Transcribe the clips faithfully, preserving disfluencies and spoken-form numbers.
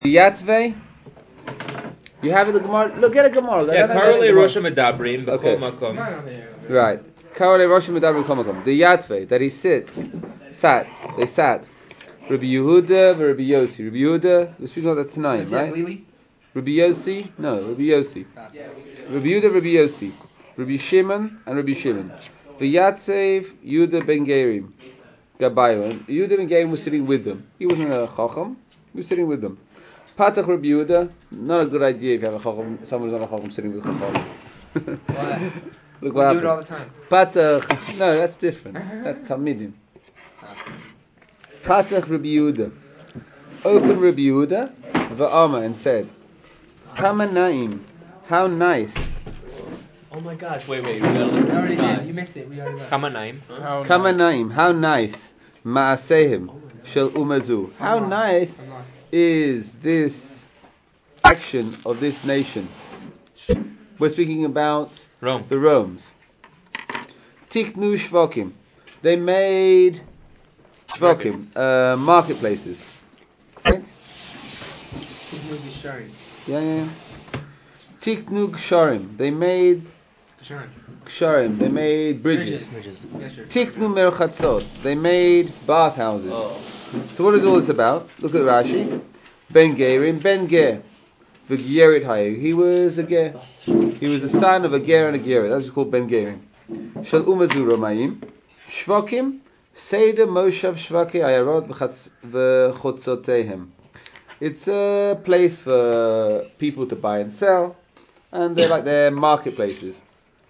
Yatvei. You have it, the Gemara. Look at a Gemara. Yeah, Karole Rosh Medabrim, B'chol Makom. Right. Karole Rosh Medabrim, B'chol Makom. The Yatvei, that he sits, sat, they sat. Rabbi Yehuda, Rabbi Yossi. Rabbi Yehuda, the speaking of that tonight, right? Rabbi Yossi, no, Rabbi Yossi. Rabbi Yehuda, Rabbi Yossi. Rabbi Shimon, and Rabbi Shimon. The Yatsev, Yehuda ben Gerim. Gabayon. Yehuda ben Gerim was sitting with them. He wasn't a Chacham, he was sitting with them. Patach Rabbi Yehuda, not a good idea if you have a Chacham, someone who's not a Chacham sitting with a Chacham. Look what happened. Do it all the time. Patach, no, that's different. That's Talmidim. Patach Rabbi Yehuda. Open Rabbi Yehuda, Va'ama, and said, Kama Naim, how nice. Oh my gosh, wait, wait, we gotta look We at the already sky. did. You missed it. We already did. Kama Naim. Huh? Kama Naim, how nice. Ma'asehim, Shel Umazu. How I'm lost. nice I'm lost. is this action of this nation? We're speaking about Rome. the Romes. Tiknu Shvokim. They made Shvokim, uh, marketplaces. Right? Yeah, yeah, yeah. Tiknu Gsharim. They made Gsharim. They made bridges. Bridges. Yes, sir. Tiknu Merchatzot. They made bathhouses. Oh. So what is all this about? Look at Rashi. Ben Gerim, Ben Ger. The Gerit Hayu. He was a Ger. He was the son of a Ger and a Gerit. That's called Ben Gerim. Shal Umazu Romayim. Shvokim. Seder Moshav Shvaki Ayarot V'chotzotehem. It's a place for people to buy and sell, and they're like their marketplaces.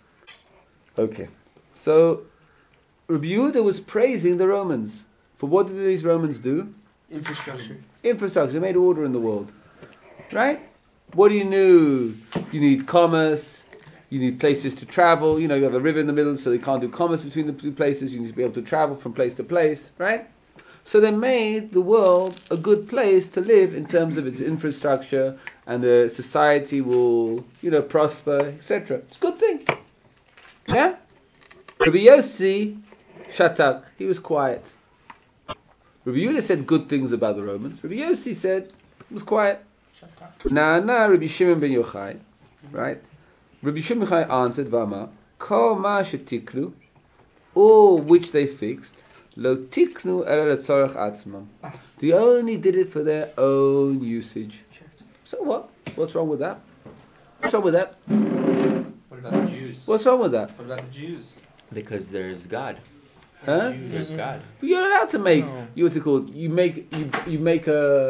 Okay. So Rabbi Yehuda was praising the Romans. For what did these Romans do? Infrastructure. Infrastructure. They made order in the world. Right? What do you need? You need commerce. You need places to travel. You know, you have a river in the middle, so they can't do commerce between the two places. You need to be able to travel from place to place. Right? So they made the world a good place to live in terms of its infrastructure, and the society will, you know, prosper, et cetera. It's a good thing. Yeah? Rabbi Yossi shatak. He was quiet. Rabbi Yehuda said good things about the Romans. Rabbi Yossi said, he was quiet. Nah, nah, Rabbi Shimon ben Yochai, right? Rabbi Shimon ben Yochai answered, Vama, Kol ma shetiknu, all which they fixed, lo tiknu ela letzorech atzmam. They only did it for their own usage. So what? What's wrong with that? What's wrong with that? What about the Jews? What's wrong with that? What about the Jews? Because there's God. Huh? There's God. But you're allowed to make. No. You what to call? You make. You you make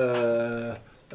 a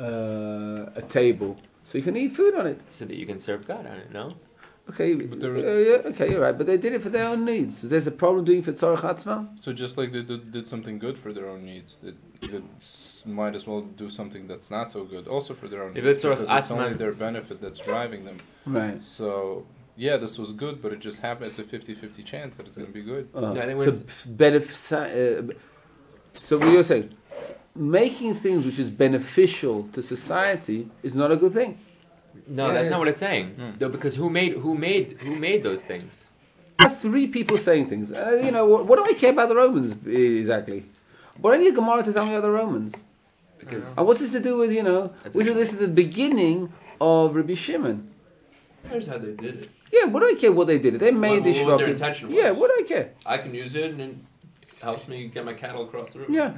uh, a table so you can eat food on it. So that you can serve God on it, no? Okay. But there uh, was- yeah. Okay. You're right. But they did it for their own needs. So there's a problem doing it for tzorech atzma. So just like they did, did something good for their own needs, they, they s- might as well do something that's not so good also for their own If needs, it's sort of because it's asman- only their benefit that's driving them. Right. So yeah, this was good, but it just happened. It's a fifty-fifty chance that it's going to be good. Uh, No, I think so when- benef- uh, So what you're saying, making things which is beneficial to society is not a good thing. No, Yeah, that's it not is. what it's saying. Hmm. No, because who made who made who made those things? That's three people saying things. Uh, you know, what, what do I care about the Romans exactly? What do I need a Gemara to tell me about the Romans? Because And what's this to do with, you know, That's this is this is the beginning of Rabbi Shimon. Here's how they did it. Yeah, what do I care what they did? They made What- this what their shvakim. intention Yeah, was. what do I care? I can use it and it helps me get my cattle across the river. Yeah.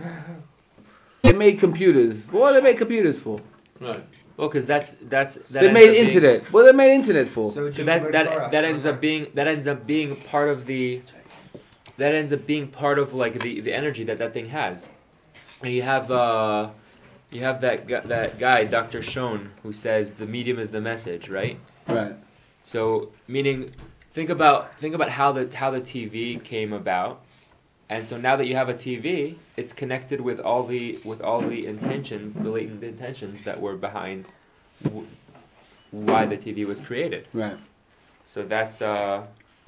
They made computers. What do they make computers for? Right. well, because that's that's that They ends made up being- internet. What do they made internet for? So, So that that that ends up being that ends up being part of the that ends up being part of like the, the energy that that thing has. And you have uh you have that gu- that guy Doctor Schoen who says the medium is the message, right? Right. So meaning think about think about how the how the T V came about. And so now that you have a T V, it's connected with all the with all the intentions, the latent intentions that were behind w- why the T V was created. Right. So that's uh,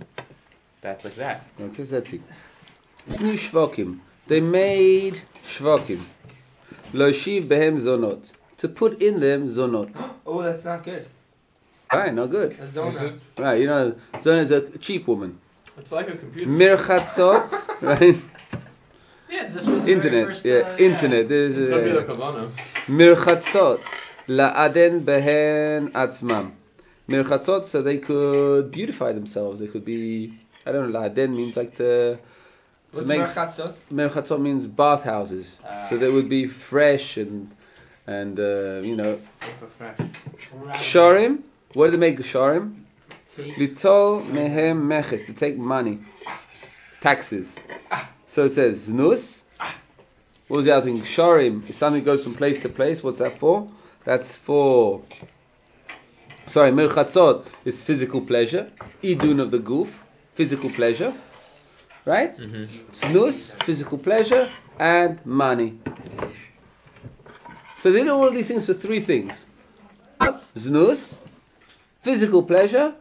that's like that. Okay, so that's it. New shvakim. They made shvakim. Lo shiv behem zonot. To put in them zonot. Oh, that's not good. Right, not good. A Is zona. it? Right, you know, zona is a cheap woman. It's like a computer. Mirchatzot, right? Yeah, this was the Internet, very first, yeah, uh, internet. There's That'd be the a Kavana. Mirchatzot la'aden behen atzmam. Mirchatzot, so they could beautify themselves. They could be, I don't know, la'aden means like to, to What's make... merchatzot? Merchatzot means bathhouses. Ah. So they would be fresh and, and uh, you know, Fresh. ksharim. What do they make ksharim? Tea. Litol mehem meches, to take money, taxes. So it says znus. What was the other thing? Ksharim. If something goes from place to place, what's that for? That's for. Sorry, merchatzot is physical pleasure. Idun of the goof, physical pleasure, right? Mm-hmm. Znus, physical pleasure, and money. So they do all of these things for three things: znus, physical pleasure,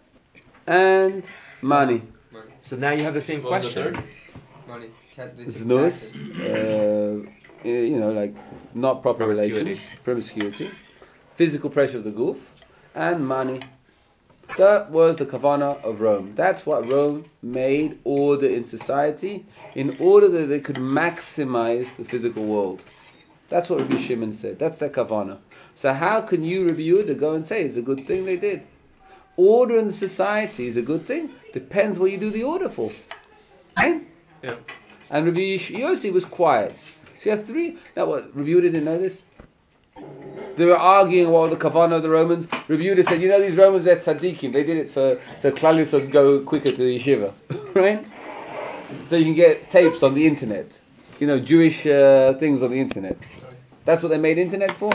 and money. So now you have the same What was the question. third? Money. Can't- they take Znus, taxes. uh, you know, like not proper Promiscuity. relations, promiscuity, physical pressure of the goof, and money. That was the kavana of Rome. That's what Rome made order in society in order that they could maximize the physical world. That's what Rabbi Shimon said. That's their kavana. So how can you, Rabbi Yehuda, go and say it's a good thing they did? Order in the society is a good thing. Depends what you do the order for. Right? Yeah. And Rabbi Yossi was quiet. So you have three. Now what? Rabbi Yehuda didn't know this? They were arguing what the kavana of the Romans. Rabbi Yehuda said, you know these Romans, they're tzaddikim. They did it for so Klalius would go quicker to the yeshiva. Right? So you can get tapes on the internet. You know, Jewish uh, things on the internet. That's what they made internet for?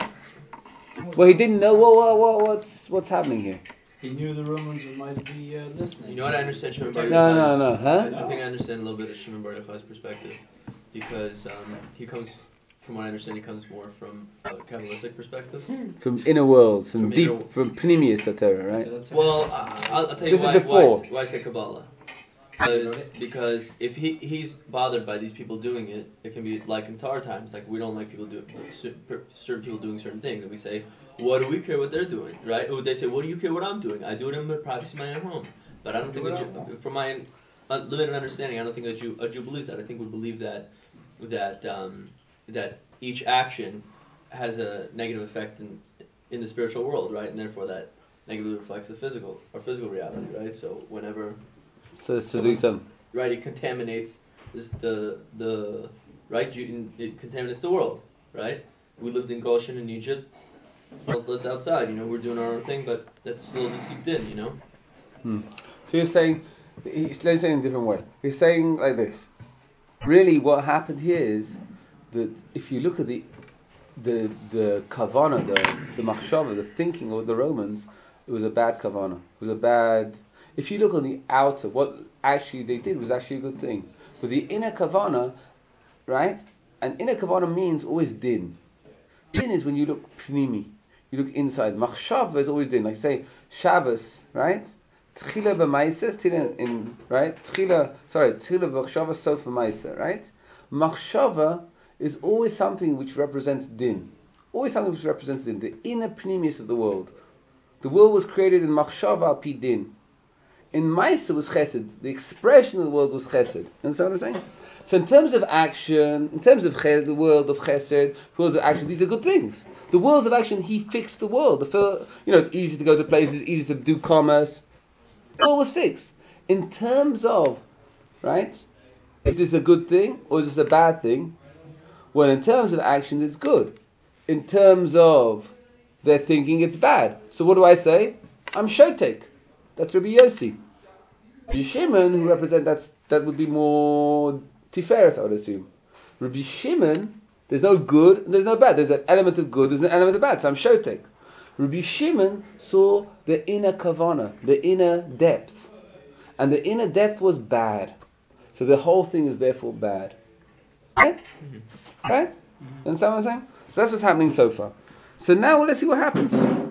Well, he didn't know what, what, what, what's, what's happening here. He knew the Romans might be uh, listening. You know what? I understand Shimon Bar No, Yochai's- no, no, huh? I, I think I understand a little bit of Shimon Bar Yochai's perspective because um, he comes, from what I understand, he comes more from a Kabbalistic perspective. From inner worlds, from, From deep, inner- from Pneumius Satira, right? So that's Well, I, I'll, I'll tell you This is why, before. why, why I say Kabbalah. Because, because if he, he's bothered by these people doing it, it can be like in our times. Like we don't like people do certain people doing certain things, and we say, "What do we care what they're doing?" Right? Or they say, "What do you care what I'm doing? I do it in my privacy of my own home." But I don't think that you, from my uh, limited understanding, I don't think that you a Jew believes that. I think we believe that that um, that each action has a negative effect in in the spiritual world, right? And therefore, that negatively reflects the physical or physical reality, right? So whenever So it's to do something. right, it contaminates this, the the right. You, it contaminates the world, right? We lived in Goshen in Egypt. Well, it's outside, you know. We're doing our own thing, but that's slowly seeped in, you know. Hmm. So you're saying, he's let's say it in a different way. He's saying like this. Really, what happened here is that if you look at the the the kavana, the the machshava, the thinking of the Romans, it was a bad kavana. It was a bad. If you look on the outer, what actually they did was actually a good thing. But the inner kavana, right? And inner kavana means always din. Din is when you look pnimi, you look inside. Machshava is always din. Like you say Shabbos, right? Tchila b'maisa, tchila in right. Tchila, sorry, tchila b'machshava, sof b'maisa, right? Machshava is always something which represents din. Always something which represents din. The inner pnimius of the world. The world was created in machshava al pi din. In Maisa was chesed. The expression of the world was chesed. You understand what I'm saying? So in terms of action, in terms of chesed, the world of chesed, worlds of action, these are good things. The worlds of action, he fixed the world. The fil- you know, it's easy to go to places, easy to do commerce. All was fixed. In terms of, right, is this a good thing or is this a bad thing? Well, in terms of action, it's good. In terms of their thinking, it's bad. So what do I say? I'm shotek. That's Rabbi Yossi. Rabbi Shimon, who represent that's that would be more Tiferes, I would assume. Rabbi Shimon, there's no good, there's no bad. There's an element of good, there's an element of bad. So I'm shotek. Rabbi Shimon saw the inner kavana, the inner depth, and the inner depth was bad. So the whole thing is therefore bad. Right? Mm-hmm. Right? Mm-hmm. Understand what I'm saying? So that's what's happening so far. So now well, let's see what happens.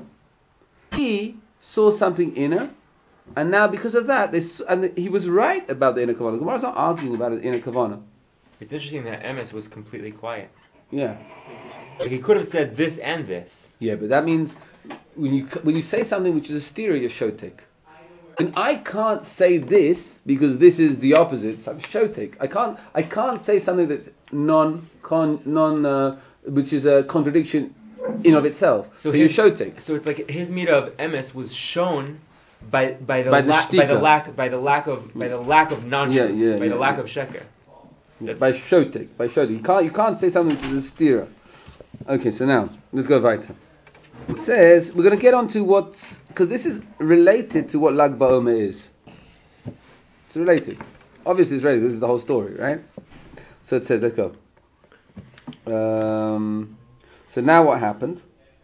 He saw something inner. And now, because of that, they, and the, he was right about the inner kavana. Gemara's not arguing about the inner kavana. It's interesting that Emes was completely quiet. Yeah, Like he could have said this and this. yeah, but that means when you when you say something which is a stereo, you're shotek. And I can't say this because this is the opposite. So I'm shotek. I can't. I can't say something that's non con non, uh, which is a contradiction in of itself. So, So you his- shotek. So it's like his midah of emes was shown by by the, By the la- by the shtika. lack by the lack of by the lack of non Yeah, yeah, by yeah, the lack yeah. of sheker. Yeah, by shotek, by shotek. You can't, you can't say something to the stira. Okay, so now let's go weiter. It says we're going to get on to what's because this is related to what Lag BaOmer is. It's related. Obviously, it's related. This is the whole story, right? So it says, let's go. Um, so now what happened?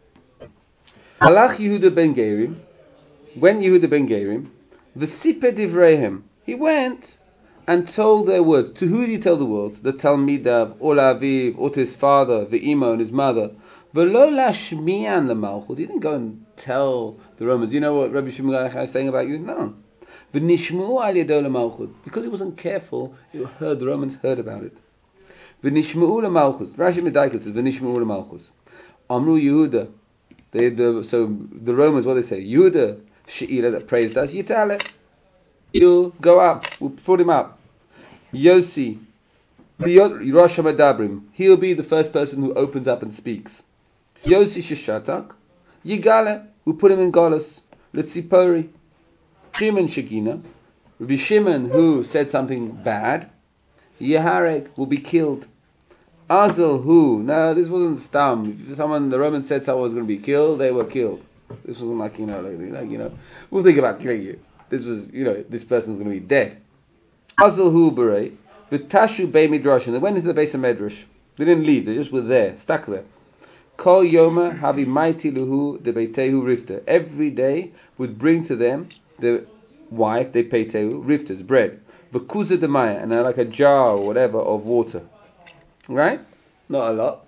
Halach Yehuda ben Gerim. When Yehuda ben Gerim, v'sipe divreihem. He went and told their words. To who did he tell the words? The Talmidav, or Aviv, or to his father, the Imo and his mother. V'lo lashmiyan the Malchut. He didn't go and tell the Romans. You know what Rabbi Shimon is saying about you? No. V'nishmu al yado Malchut. Because he wasn't careful, he heard the Romans heard about it. V'nishmu Malchus. Rashi Medaikas says V'nishmu Malchus. Amru Yehuda. They the so the Romans what they say? Yehuda Sheila that praised us. Yitale. He'll go up. We'll put him up. Yosi. Rosh Hamadabrim. He'll be the first person who opens up and speaks. Yosi Shishatak. Yigale. We'll put him in Golos. Litzipori. Shimon Shekina. Rabbi Shimon who said something bad. Yehareg will be killed. Azel who? No, this wasn't stam. If someone, the Romans said someone was going to be killed, they were killed. This wasn't like, you know, like, like you know, we'll think about killing you. This was, you know, this person's going to be dead. Azel hu berei. V'tashu bei midrash. And they went into the base of Medrash. They didn't leave, they just were there, stuck there. Kol yoma havi maiti luhu de beitehu rifta. Every day would bring to them, the wife, de beitehu, riftas, bread. V'kuza de maya, and uh, like a jar or whatever of water. Right? Not a lot.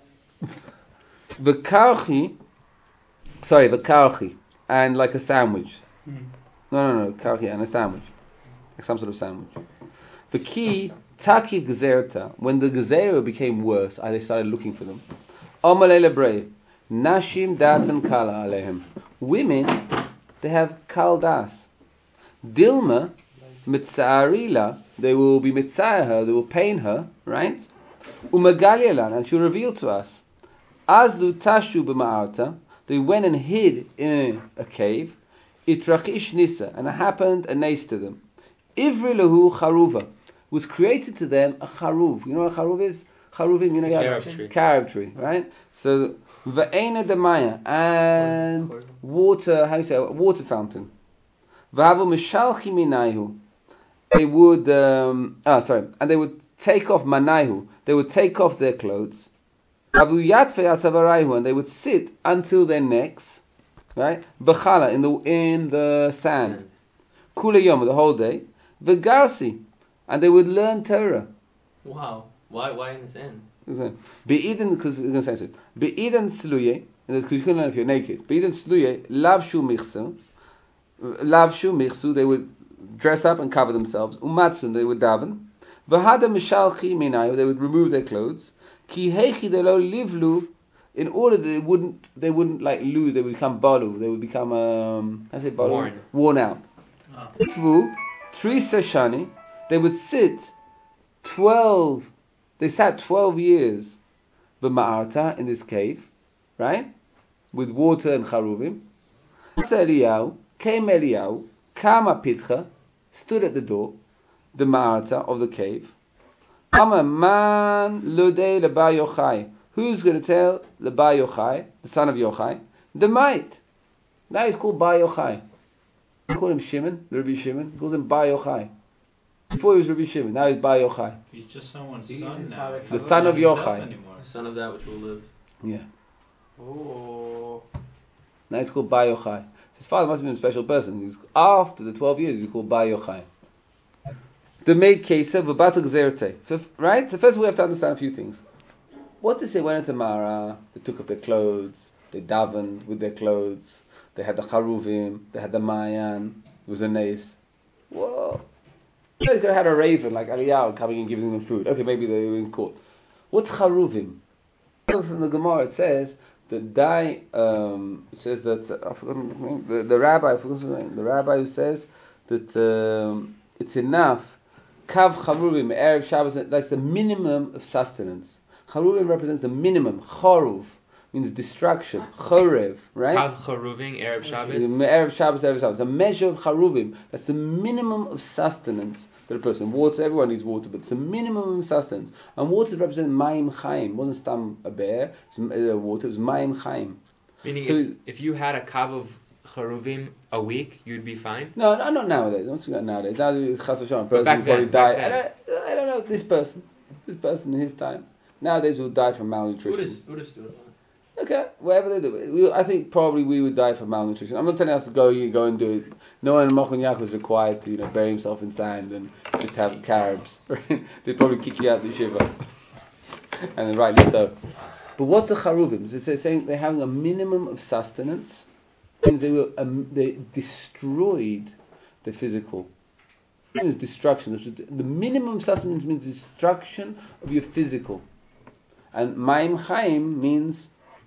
V'karchi, sorry, v'karchi, and like a sandwich. Hmm. No, no, no, karchi and a sandwich. Like some sort of sandwich. The key, takiv gezerta, when the gezerah became worse, they started looking for them. Amalei lebrei, nashim datan kala alehem. Women, they have kal das. Dilma, mitzarila, they will be mitzayah her, they will pain her, right? Umagalialan, and she'll reveal to us. Azlu tashu b'ma'arta, they went and hid in a cave. Itrachish nisa, and it happened a nace to them. Ivri lahu charuva, was created to them a charuv. You know what a charuv is? Charuvim, you know, you have Carob tree. carob tree, right? So va'ena demaya, and water. How do you say? A water fountain. V'havu mishalchi minayhu. They would, um, ah, sorry, and they would take off manayhu. They would take off their clothes. Avu yatfe atzavarayhu, and they would sit until their necks. Right? B'chala, in the in the sand. Kula yom, the whole day. V'garsi, and they would learn Torah. Wow. Why? Why in the sand? Be'iden, because we're going to say so. Be'iden sluye, because you couldn't learn if you're naked. Be'iden sluye, lavshu michsu. Lavshu michsu, they would dress up and cover themselves. Umatsun, they would daven. V'hada mishalchi minayu, they would remove their clothes. Ki hechi de lo livlu, in order that they wouldn't, they wouldn't like lose, they would become balu, they would become, um, how do I say balu? Worn. Worn out. Tvu, three seshani, they would sit twelve, they sat twelve years, b'ma'arta, in this cave, right? With water and charuvim. Eliyahu, came Eliyahu, kama pitcha, stood at the door, the ma'arta of the cave. Ama man lodei leba Yochai. Who's going to tell the Ba Yochai, the son of Yochai? The might. Now he's called Ba Yochai. He called him Shimon, the Rabbi Shimon. He calls him Ba Yochai. Before he was Rabbi Shimon, now he's Ba Yochai. He's just someone's He- son his now. father- He's The not son of himself Yochai. anymore. The son of that which will live. Yeah. Oh. Now he's called Ba Yochai. His father must have been a special person. He's, after the twelve years, he's called Ba Yochai. The maid case of Vabatak Zerte. Right? So first we have to understand a few things. What does it say? Went into Mara, they took off their clothes, they davened with their clothes, they had the charuvim, they had the mayan, it was a nace. Whoa. They could have had a raven like Eliyahu coming and giving them food. Okay, maybe they were in court. What's charuvim? From the Gemara it says that Dai, um, it says that, uh, I forgot his name, the, the rabbi, I forgot his name, the rabbi who says that um, it's enough, kav charuvim, Erev Shabbos, that's the minimum of sustenance. Charuvim represents the minimum, charuv, means destruction. Chorev, right? Kav Charuvim, Erev Shabbos. Erev Shabbos, Erev Shabbos. A measure of charuvim. That's the minimum of sustenance that a person. Water, everyone needs water, but it's a minimum of sustenance. And water represents Mayim Chaim. It wasn't stam a bear, it was uh, water, it was Mayim Chaim. Meaning, So- if, if you had a Kav of Charuvim a week, you'd be fine. No, no, not nowadays. Don't speak about nowadays. Now, Chas v'shalom, a But person back will probably then, back die. I don't, I don't know, this person. This person in his time. Nowadays will die from malnutrition. Buddhists, Buddhists do it. Okay, whatever they do. We, I think probably we would die from malnutrition. I'm not telling us to go, you go and do it. No one in Machon Yaakov is required to, you know, bury himself in sand and just have carobs. They'd probably kick you out the shiva. And then rightly so. But what's the charuvim? So they're saying they're having a minimum of sustenance. Means they were um, they destroyed the physical. It means destruction. The minimum sustenance means destruction of your physical. And Mayim Chaim means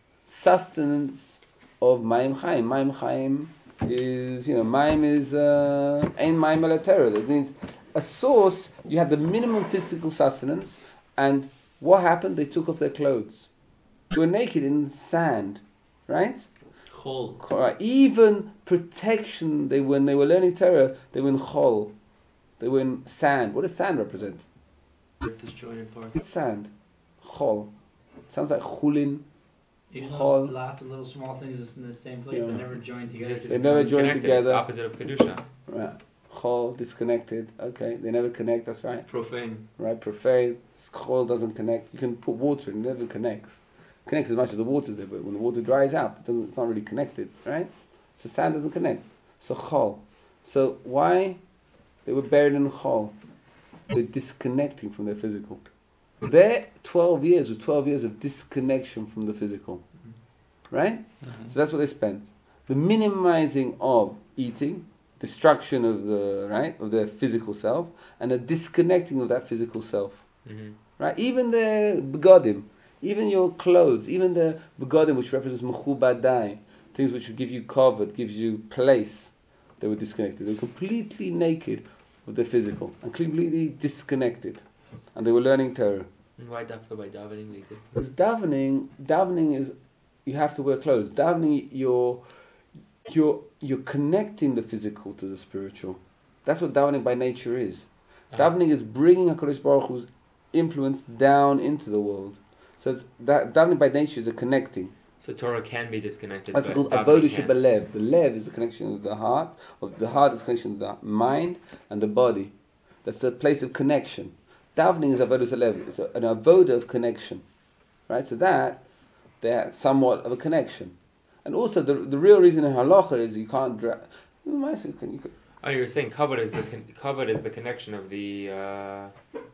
sustenance of Mayim Chaim. Mayim Chaim is, you know, Mayim is uh, Ein Mayim Elatera. That means a source, you have the minimum physical sustenance, and what happened? They took off their clothes. They were naked in sand, right? Chol. Right. Even protection, they when they were learning Torah, they were in chol. They were in sand. What does sand represent? Disjointed parts. It's sand. Chol. Sounds like chulin. Even Hall. those lots of little small things just in the same place, Yeah. they never join together. Just- They it's never join disconnected. together. It's opposite of Kedusha. Right. Chol, disconnected. Okay, they never connect. That's right. Profane. Right. Profane. Chol doesn't connect. You can put water in, it never connects. Connects as much as the water's there, but when the water dries out, it doesn't, it's not really connected, right? So sand doesn't connect. So chol. So why? They were buried in chol. They're disconnecting from their physical. Their twelve years was twelve years of disconnection from the physical. Right? So that's what they spent. The minimizing of eating, destruction of the right of their physical self, and a disconnecting of that physical self. Mm-hmm. Right? Even the begodim, even your clothes, even the begodim which represents mechubadai, things which would give you cover, gives you place, they were disconnected. They were completely naked of their physical and completely disconnected. And they were learning Torah. And why dafka by davening they did? Because davening, davening is, you have to wear clothes. Davening, you're, you're, you're connecting the physical to the spiritual. That's what davening by nature is. Uh-huh. Davening is bringing HaKadosh Baruch Hu's influence down into the world. So it's, that, davening by nature is a connecting. So Torah can be disconnected. That's but called davening avodah can't. shebalev. The lev is the connection with the heart. Of the heart is the connection with the mind and the body. That's the place of connection. Davening is avodah shebalev. It's a, an avodah of connection, right? So that they're somewhat of a connection. And also the the real reason in halacha is you can't dra- you can, Oh, you were saying covered is the con- covered is the connection of the. Uh,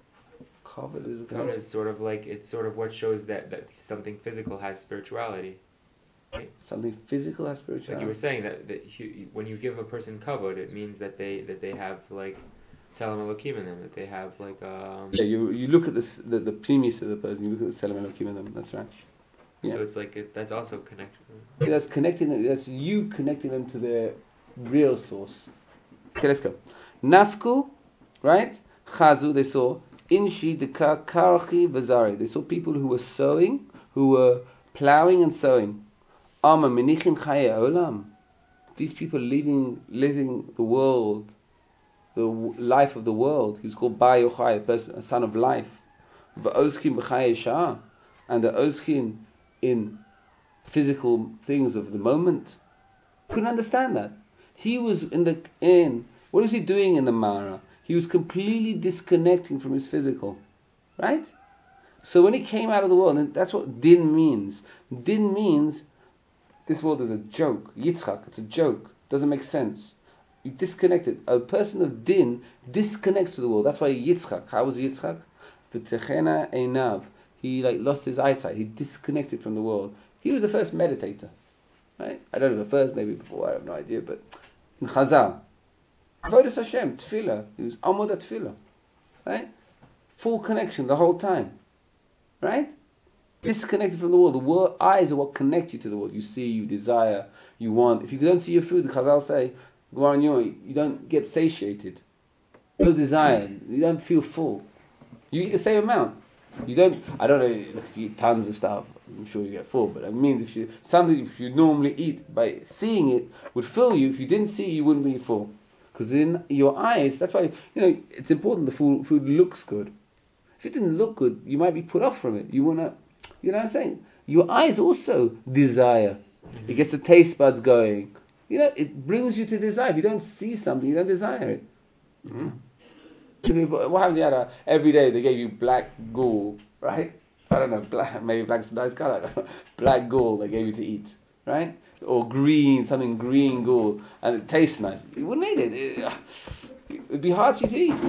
covered is a covered connection. is sort of like it's sort of what shows that, that something physical has spirituality. Something physical has Like spirituality. you were saying that, that you, when you give a person covered, it means that they that they have like tzelem elokim in them. That they have like um. Yeah, you you look at this the the premise of the person. You look at the Tzelem Elokim in them. That's right. Yeah. So it's like it, that's also connected. Yeah, that's connecting them. That's you connecting them to their real source. Okay, let's go. Nafku, right? Chazu, they saw inshi deka karchi vazari. They saw people who were sowing, who were plowing and sowing. Ama menichin chaye olam. These people living living the world, the w- life of the world. He was called Ba Yochai, a person, a son of life. V'oskin b'chaye shah, and the oskin in physical things of the moment. Couldn't understand that. He was in the in what was he doing in the Mara? He was completely disconnecting from his physical, right? So when he came out of the world, and that's what din means. Din means this world is a joke. Yitzchak, it's a joke. Doesn't make sense. You disconnected. A person of din disconnects to the world. That's why Yitzchak. How was Yitzchak? V'techena einav. He like lost his eyesight. He disconnected from the world. He was the first meditator, right? I don't know the first, maybe before. I have no idea. But in Chazal, Avodas Hashem, Tefillah. He was Amud Tefillah, right? Full connection the whole time, right? Disconnected from the world. The world, eyes are what connect you to the world. You see, you desire, you want. If you don't see your food, the Chazal say, you don't get satiated. No desire. You don't feel full. You eat the same amount. You don't. I don't know. You eat tons of stuff. I'm sure you get full, but it means if you something if you normally eat by seeing it would fill you. If you didn't see it, you wouldn't be full. Because in your eyes, that's why you know it's important the food food looks good. If it didn't look good, you might be put off from it. You wanna, you know what I'm saying? Your eyes also desire. It gets the taste buds going. You know, it brings you to desire. If you don't see something, you don't desire it. Mm-hmm. What happens? Yeah, every day they gave you black ghoul, right? I don't know, black, maybe black's a nice color. I don't know. Black ghoul they gave you to eat, right? Or green, something green ghoul, and it tastes nice. You wouldn't eat it. It would be hard for you to eat.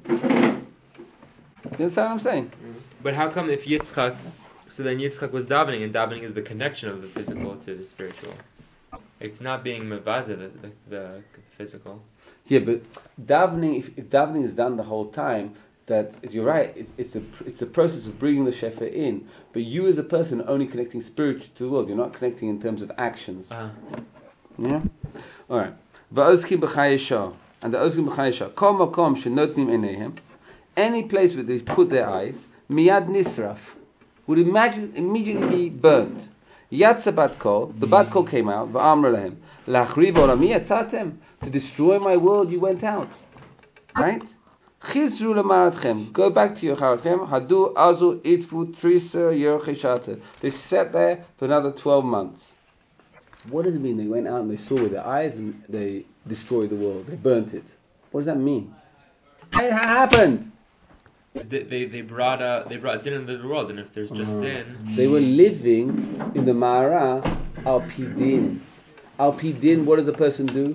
You understand what I'm saying? But how come if Yitzchak, so then Yitzchak was davening, and davening is the connection of the physical to the spiritual. It's not being mevaza, the, the, the physical. Yeah, but davening, if, if davening is done the whole time, that you're right. It's, it's a it's a process of bringing the shefa in, but you as a person are only connecting spiritually to the world. You're not connecting in terms of actions. Uh-huh. Yeah. All right. Va'oskim b'chayesha, and the oskim b'chayesha. Kol makom shenotnim eineihem. Any place where they put their eyes, miyad nisraf, would imagine immediately be burnt. Yatsa bat kol, the bat kol came out. Va'amr lahem, lachriv olami yatzatem, to destroy my world you went out. Right? Chizru lemaratchem, go back to your charatchem. Hadu azu itfu triser yercheshate. They sat there for another twelve months. What does it mean? They went out and they saw with their eyes and they destroyed the world. They burnt it. What does that mean? It happened. They, they they brought uh, they brought din into the world, and if there's just Uh-huh. din, They were living in the Ma'ara al pidin. Al pidin, what does a person do?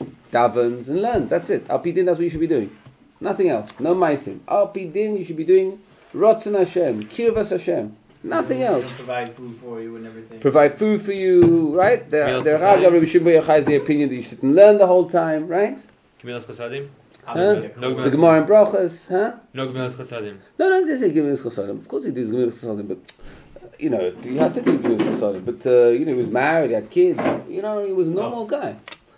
Davens and learns. That's it. Al pidin, that's what you should be doing. Nothing else. No maisim. Al pidin, you should be doing Rotzen Hashem, Kirvas Hashem. Nothing else. They'll provide food for you and everything. Provide food for you, right? The Meals the for Rav Sadim. Rabbi Shimon Bar Yochai is the opinion that you sit and learn the whole time, right? Gemilas Chasadim, Huh? No, The Gemara in Brachas, huh? no Gemilas Chasadim. No, no, they say Gemilas Chasadim. Of course he does Gemilas Chasadim, but you know, you have to do Gemilas Chasadim. But uh, you know, he was married, he had kids. You know, he was a normal guy.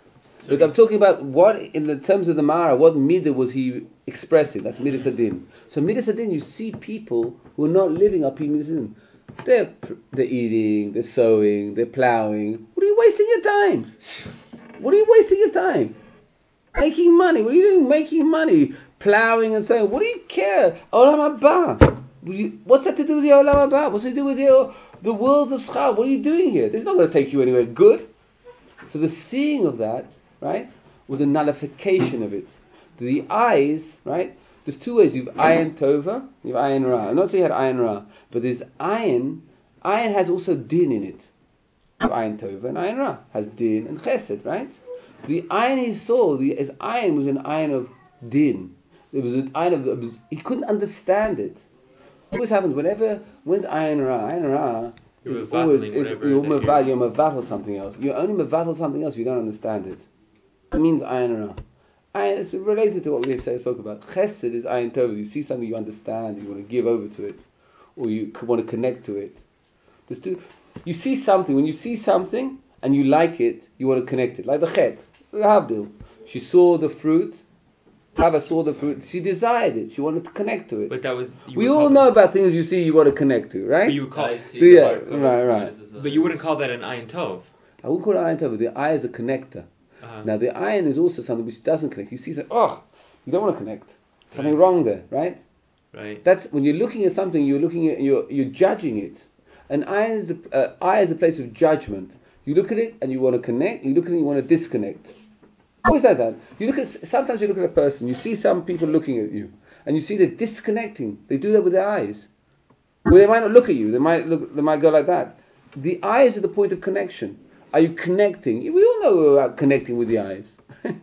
But I'm talking about what, in the terms of the Mara, what midah was he expressing? That's midas adin. So midas adin, you see people who are not living up in midas adin. They're they're eating, they're sowing, they're ploughing. What are you wasting your time? What are you wasting your time? Making money. What are you doing? Making money, ploughing and sowing. What do you care? Olam haba. What's that to do with the olam haba? What's it to do with your the world of schar? What are you doing here? This is not going to take you anywhere good. So the seeing of that, right, was a nullification of it. The eyes, right? There's two ways. You have ayin tova, you have ayin ra. I'm not saying you had ayin ra, but there's ayin. Ayin has also din in it. You have ayin tova and ayin ra has din and chesed, right? The ayin he saw, the, his ayin was an ayin of din. It was an ayin of, it was, he couldn't understand it. What always happens whenever, when's ayin ra? Ayin ra You're is always, mevatling is, whatever you're that mevat, you're- you're mevatel something else. You're only mevatel something else if you don't understand it. It means ayin ra. Ayin, it's related to what we said, spoke about. Chesed is ayin tov. You see something you understand, you want to give over to it, or you c- want to connect to it. There's two. You see something, when you see something and you like it, you want to connect it. Like the chet, the Havdil. She saw the fruit. Chava saw the fruit. She desired it. She wanted to connect to it. But that was you We would all call- know about things you see you want to connect to, But right? you would call, I see. Yeah, the barcode right, is right. related to but you wouldn't call that an ayin tov. I wouldn't call it ayin tov, but the eye is a connector. Uh-huh. Now the ayin is also something which doesn't connect. You see that, oh, you don't want to connect. Something Right. wrong there, right? Right. That's when you're looking at something. You're looking at you're you're judging it. An eye is a, uh, eye is a place of judgment. You look at it and you want to connect. You look at it and you want to disconnect. Always like that. You look at sometimes you look at a person. You see some people looking at you, and you see they're disconnecting. They do that with their eyes. Well, they might not look at you. They might look. They might go like that. The eyes are the point of connection. Are you connecting? We all know about connecting with the eyes.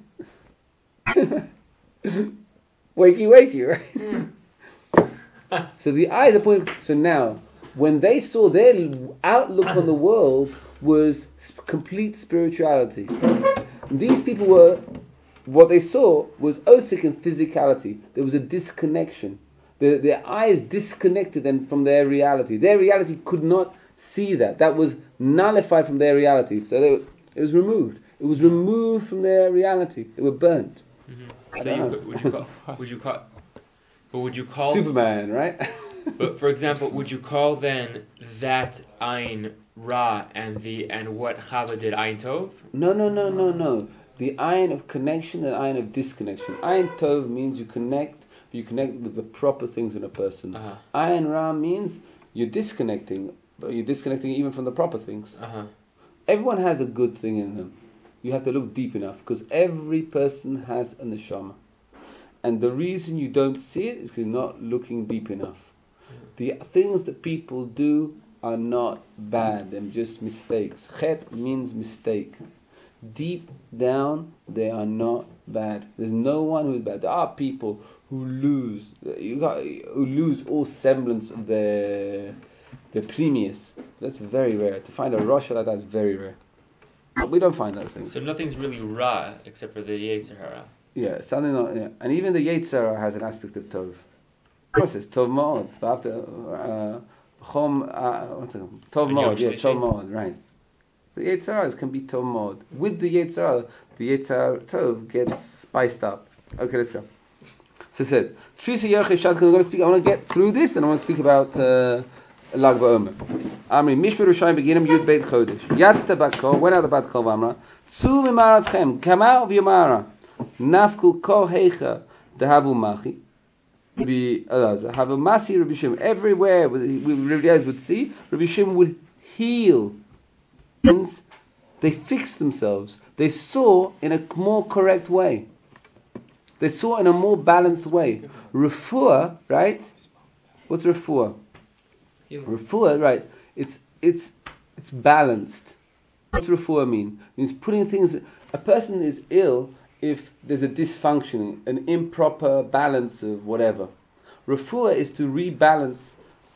Wakey, wakey, right? So the eyes are pointing. So now, when they saw their outlook on the world was sp- complete spirituality. These people were, what they saw was osik and physicality. There was a disconnection. Their, their eyes disconnected them from their reality. Their reality could not see that. That was nullified from their reality. So they, it was removed. It was removed from their reality. They were burnt. I So don't you know. could, would you call would you call but would you call Superman, right? But for example, would you call then that Ayin Ra and the and what Chava did Ayin Tov? No, no, no, no, no. The ayin of connection and ayin of disconnection. Ayin Tov means you connect, you connect with the proper things in a person. Uh-huh. Ayin Ra means you're disconnecting, but you're disconnecting even from the proper things. Uh-huh. Everyone has a good thing in them. You have to look deep enough, because every person has a neshama. And the reason you don't see it is because you're not looking deep enough. The things that people do are not bad, they're just mistakes. Chet means mistake. Deep down, they are not bad. There's no one who is bad. There are people who lose, you got, who lose all semblance of their their previous. That's very rare. To find a Rosh like that is very rare. We don't find that thing. So nothing's really Ra except for the Yetzer Hara. Yeah, something not. Yeah. And even the Yetzer Hara has an aspect of Tov. Of course, it's Tov Ma'od. After Chom, what's it? Tov Ma'od. Yeah, Tov Ma'od. Right. The Yetzer Hara can be Tov Ma'od. With the Yetzer Hara, the Yetzer Tov gets spiced up. Okay, let's go. So it said, Trisa Yerche Shad. I'm going to speak. I want to get through this, and I want to speak about uh, Lag BaOmer. Amri Mishmir Rishayim beginim Yud Beit Chodesh. Yatzta Bat Kol. Went out the Bat Kol V'Amra. Tzu Mimaratchem. Come out of your Mara. Nafku Kol Heicha Dehavu Machi. Rabbi Elazar. Havu Masi Rabbi Shim. Everywhere we Rabbi Elazar would see, Rabbi Shim would heal. Means they fixed themselves. They saw in a more correct way. They saw in a more balanced way. Refuah, right? What's refuah? Refuah, right? It's it's it's balanced. What's refuah mean? It means putting things. A person is ill if there's a dysfunction, an improper balance of whatever. Refuah is to rebalance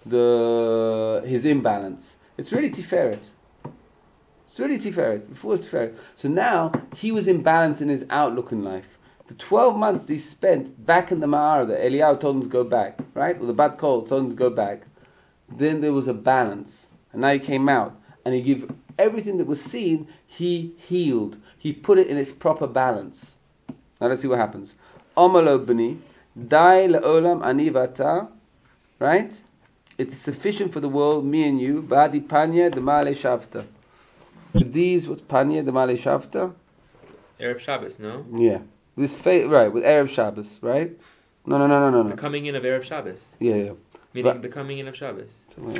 the his imbalance. It's really tiferet. It's really tiferet. Refuah is tiferet. So now he was imbalanced in his outlook in life. The twelve months he spent back in the Ma'ara, that Eliyahu told him to go back, right? Or the Bat Kol told him to go back. Then there was a balance. And now he came out. And he gave everything that was seen, he healed. He put it in its proper balance. Now let's see what happens. Omalo b'ni, dai le'olam ani v'ata, right? It's sufficient for the world, me and you, ba'adi panya d'ma'ale shavta. These, what's panya d'ma'ale shavta? Erev Shabbos, no? Yeah. This fa- right, with Erev Shabbos, right? No, no, no, no, no, no. The coming in of Erev Shabbos. Yeah, yeah. Meaning But- the coming in of Shabbos.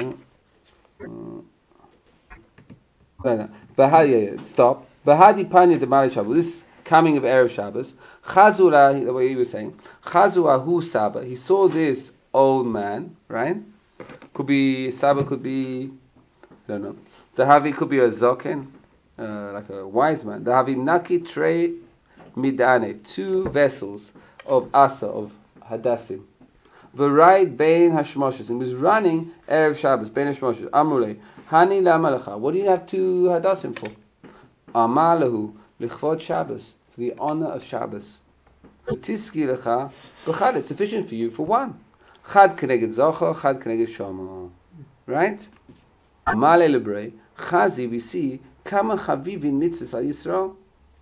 Bahadi, yeah, yeah, stop. Bahadi panya de Mali Shabbos. This coming of Erev Shabbos. Chazura, the way he was saying. Chazura hu Saba. He saw this old man, right? Could be Saba, could be, I don't know. The Havi could be a Zoken, uh, like a wise man. The Havi Naki Trey Midane, two vessels of Asa, of Hadassim. V'rayit bein hashmoshes. He was running Erev Shabbos, bein hashmoshes. Amrulei, hani la'amalecha. What do you have two Hadassim for? Amalahu, lichvod Shabbos, for the honor of Shabbos. Tiski lecha, b'chad, it's sufficient for you for one. Chad keneged zocha, chad keneged shama. Right? Amale lebrei, chazi, we see, kama chavivin mitzvahs al Yisrael.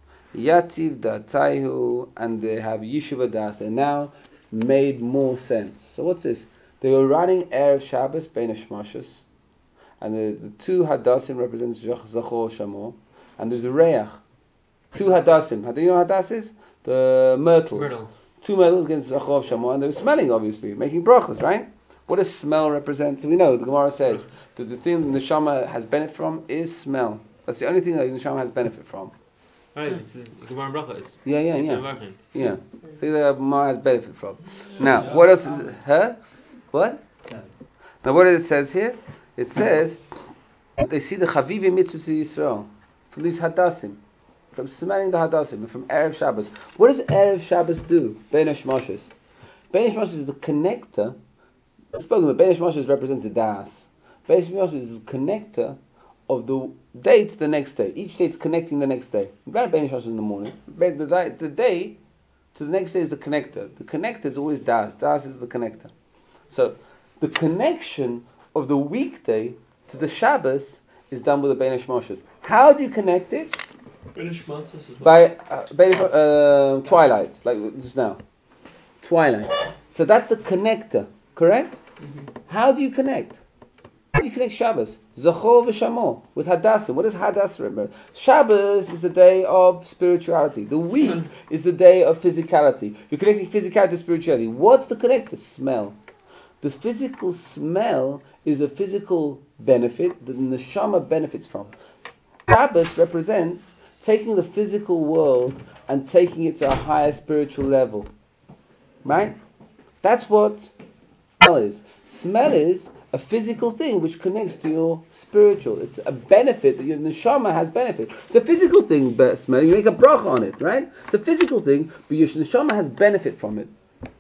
Yativ Dataihu, and they have Yeshiva Das, and now made more sense. So what's this? They were running Erev Shabbos Bein Hashmashos, and the, the two Hadassim represents Zachor Shamo, and there's a Reach. Two Hadassim. How do you know what Hadas is? The myrtles. Myrtle. Two myrtles against Zachor Shamo, and they were smelling, obviously, making brachas, right? What does smell represent? So we know, the Gemara says, that the thing the Neshama has benefit from is smell. That's the only thing that the Neshama has benefit from. Right, it's the Gemara Brachos. Yeah, yeah, It's yeah. a Markin. Yeah. See that Mara has benefit from. Now, what else is it? Huh? What? Now, what it says here? It says they see the Chavivi mitzvahs of Yisrael from these Hadassim, from smelling the Hadassim, from Erev Shabbos. What does Erev Shabbos do? Bein Hashmoshes. Bein Hashmoshes is the connector. Spoken of, Bein Hashmoshes represents the Das. Bein Hashmoshes is the connector of the day to the next day. Each day it's connecting the next day. Bein Hashmoshes in the morning. The day, the day to the next day is the connector. The connector is always Das. Das is the connector. So the connection of the weekday to the Shabbos is done with the Bein Hashmoshes. How do you connect it? British monsters as well. By uh, Bein, uh, twilight, like just now. Twilight. So that's the connector, correct? How do you connect? How do you connect Shabbos? Zachor v'Shamor with Hadassah. What does Hadassah remember? Shabbos is the day of spirituality. The week is the day of physicality. You're connecting physicality to spirituality. What's the connect? The smell. The physical smell is a physical benefit that the neshama benefits from. Shabbos represents taking the physical world and taking it to a higher spiritual level. Right? That's what smell is. Smell is a physical thing which connects to your spiritual. It's a benefit that your neshama has benefit. It's a physical thing, but smell, you make a bracha on it, right? It's a physical thing, but your neshama has benefit from it.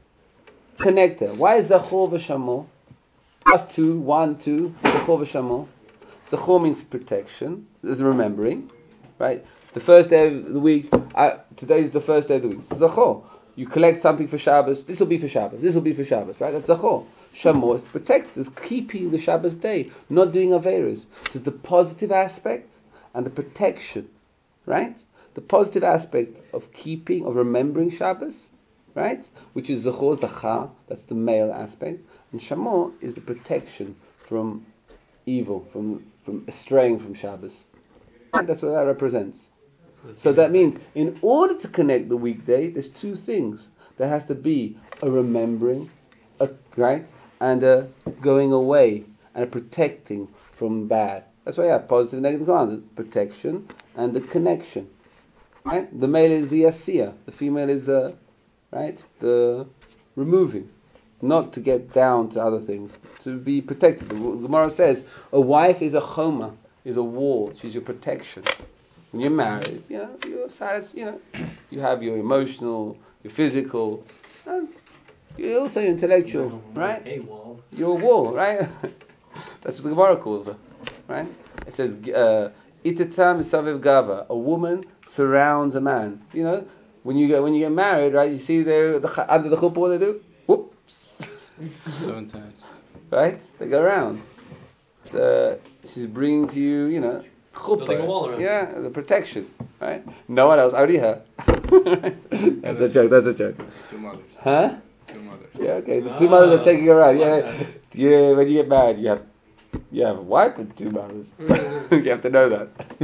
Connector. Why is Zachor v'Shamor? Plus two, one, two, Zachor v'Shamor. Zachor means protection, is remembering, right? The first day of the week, uh, today is the first day of the week. Zachor. You collect something for Shabbos, this will be for Shabbos, this will be for Shabbos, right? That's Zachor. Shamor is protect, is keeping the Shabbos day, not doing Averas. So it's the positive aspect and the protection, right? The positive aspect of keeping, of remembering Shabbos, right? Which is Zachor, Zachar, that's the male aspect. And Shamor is the protection from evil, from, from straying from Shabbos. And that's what that represents. So that means, in order to connect the weekday, there's two things. There has to be a remembering, a, right, and a going away, and a protecting from bad. That's why you have positive and negative commands. Protection and the connection. Right? The male is the asiyah. The female is, uh, right, the removing. Not to get down to other things. To be protected. The Gemara says, a wife is a choma, is a wall. She's your protection. When you're married, you know, you're sad, you know, you have your emotional, your physical, and you're also intellectual, right? A wall. You're a wall, right? That's what the Gemara calls her, right? It says, "Itata misaviv gava." A woman surrounds a man. You know, when you get when you get married, right? You see there the, under the chuppah, what they do? Whoops, Seven times. right? They go around. So she's bringing to you, you know. Building a wall around. Yeah, the protection, right? No one else, only her. That's a joke. That's a joke. Two mothers. Huh? Two mothers. Yeah, okay. The two mothers are taking her around. Yeah, yeah. When you get married, you have you have a wife and two mothers. You have to know that.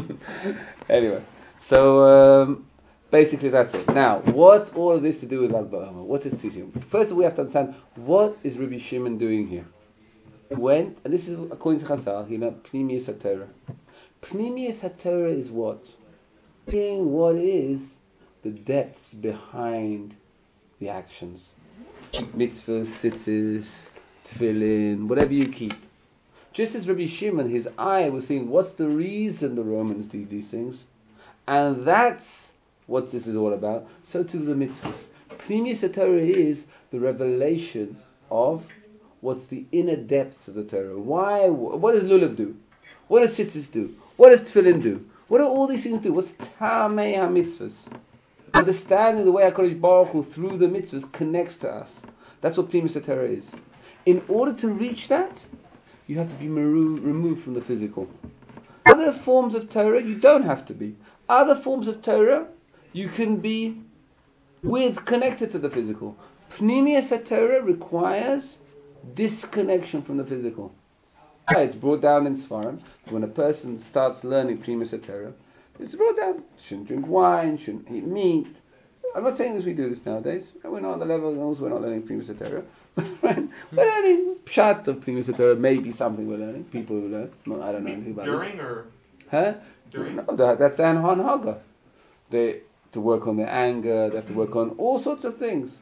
Anyway, so um, basically that's it. Now, what's all of this to do with Lag BaOmer? What's this teaching? First of all, we have to understand what is Rabbi Shimon doing here. He went, and this is according to Chazal. He learned Pnimius HaTorah. Pnimius HaTorah is what? Seeing what is the depths behind the actions. Mitzvahs, tzitzis, tefillin, whatever you keep. Just as Rabbi Shimon, his eye was seeing what's the reason the Romans did these things, and that's what this is all about, so too the mitzvahs. Pnimius HaTorah is the revelation of what's the inner depths of the Torah. Why? What does Lulav do? What does tzitzis do? What does tefillin do? What do all these things do? What's Tamei HaMitzvahs? Understanding the way HaKadosh Baruch Hu through the mitzvahs connects to us. That's what Pnimius HaTorah is. In order to reach that, you have to be maru- removed from the physical. Other forms of Torah, you don't have to be. Other forms of Torah, you can be with, connected to the physical. Pnimius HaTorah requires disconnection from the physical. It's brought down in Sfarim. When a person starts learning Pnimius HaTorah, it's brought down. Shouldn't drink wine, shouldn't eat meat. I'm not saying this, we do this nowadays. We're not on the level, also we're not learning Pnimius HaTorah. Right? We're learning Pshat of Pnimius HaTorah, maybe something we're learning. People who learn. No, I don't know anything about During this. or Huh? during? No, that, that's the Anhan Haga. They have to work on their anger, they have to work on all sorts of things.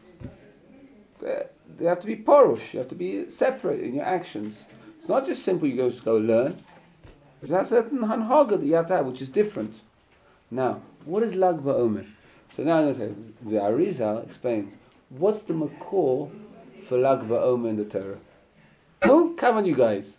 They, they have to be porush, you have to be separate in your actions. It's not just simple you go just go learn. There's a certain hanhaga that you have to have, which is different. Now, what is Lag BaOmer? So now I'm going to say, the Arizal explains, what's the makor for Lag BaOmer in the Torah? No, come on you guys.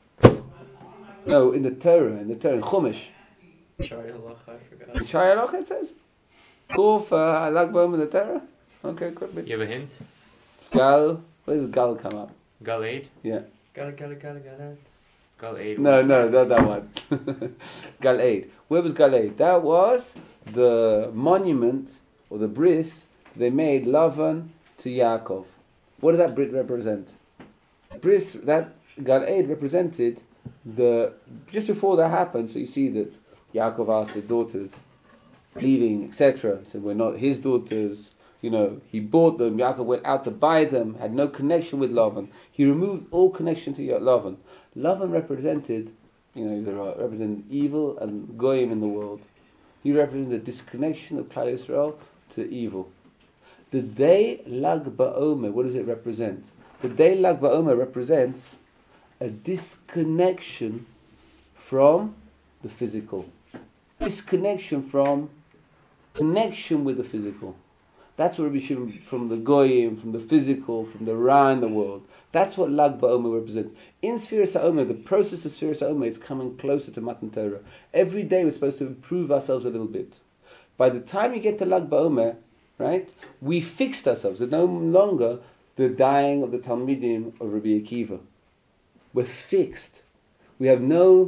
No, in the Torah, in the Torah, in Chumash. Shari halacha, I forgot. In Shari halacha it says, makor for Lag BaOmer in the Torah? Okay, could be. You have a hint? Gal, where does Gal come up? Galaid? Yeah. Gotta, gotta, gotta, gotta. Galaid. No, no, not that one. Galaid. Where was Galaid? That was the monument, or the bris, they made Lavan to Yaakov. What does that brit represent? Bris, that Gal Eid represented the, just before that happened, so you see that Yaakov asked his daughters, leaving, et cetera. He said, we're not his daughters. You know, he bought them. Yaakov went out to buy them, had no connection with Lavan. He removed all connection to Lavan. Lavan represented, you know, they represented evil and goyim in the world. He represented the disconnection of Klal Yisrael to evil. The day Lag BaOmer, what does it represent? The day Lag BaOmer represents a disconnection from the physical. Disconnection from connection with the physical. That's what Rabbi Shimon, from the goyim, from the physical, from the ra in the world. That's what Lag BaOmer represents. In Sfiras HaOmer, the process of Sfiras HaOmer is coming closer to Matan Torah. Every day we're supposed to improve ourselves a little bit. By the time you get to Lag BaOmer, right, we fixed ourselves. It's no longer the dying of the Talmidim of Rabbi Akiva. We're fixed. We have no,